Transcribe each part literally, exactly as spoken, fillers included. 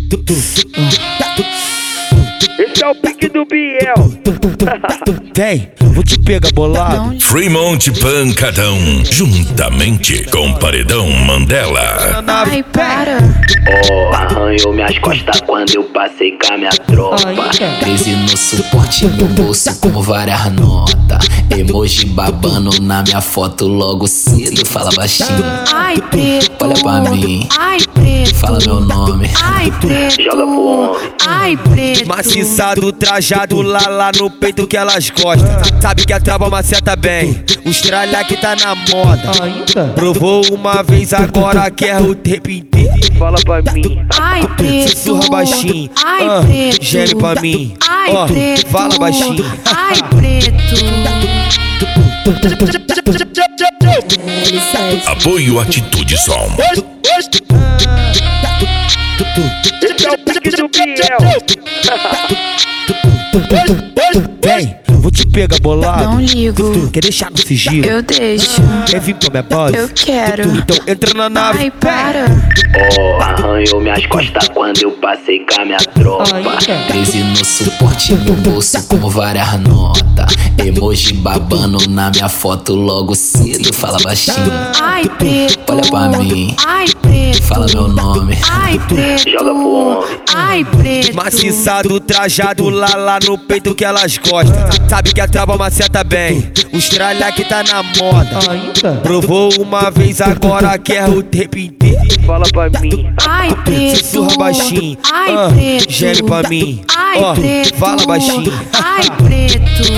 Esse é o pique do Biel. Vem, vou te pegar bolado. Fremont Pancadão, juntamente com Paredão Mandela. Ai, para. Oh, arranhou minhas costas quando eu passei com a minha tropa. Crise no suporte, no bolso com várias notas. Emoji babando na minha foto logo cedo. Fala baixinho. Ai, preto. Olha pra mim. Ai, preto. Fala meu nome. Ai, preto. Joga pro homem. Ai, preto. Maciçado, trajado lá lá no peito que elas gostam. Sabe que a trava maceta bem. Os tralha que tá na moda. Provou uma vez, agora quer o tempo inteiro. Fala pra mim. Ai, preto. Sussurra baixinho. Ai, ah, preto. Geme pra mim. Ai, ó, preto. fala baixinho. Ai, preto. Apoio Atitude Som. Esse é o pique do Biel. Vem, vou te pegar bolado. Não ligo. Quer deixar no sigilo? Eu deixo. Quer vir pra minha base? Eu quero. Então entra na nave. Ai, para. Oh, arranhou minhas costas quando eu passei com a minha tropa. Crise no suporte, no bolso com várias notas. Emoji babando na minha foto logo cedo. Fala baixinho. Ai, preto. Olha pra mim. Ai, preto. Fala meu nome. Ai, preto. Joga pro homem. Ai, preto. Maciçado, trajado lá lá no peito que elas gostam. Sabe que a trava maceta bem. Os tralha que tá na moda. Provou uma vez, agora quer o tempo inteiro. Fala pra mim. Ai, preto. Sussurra baixinho. Ai, ah, preto. Geme pra mim. Ai, ó, preto. fala baixinho. Ai, preto.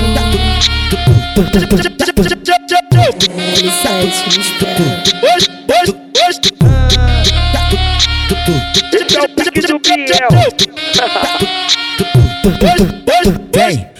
Esse é o pique do Biel. Vem,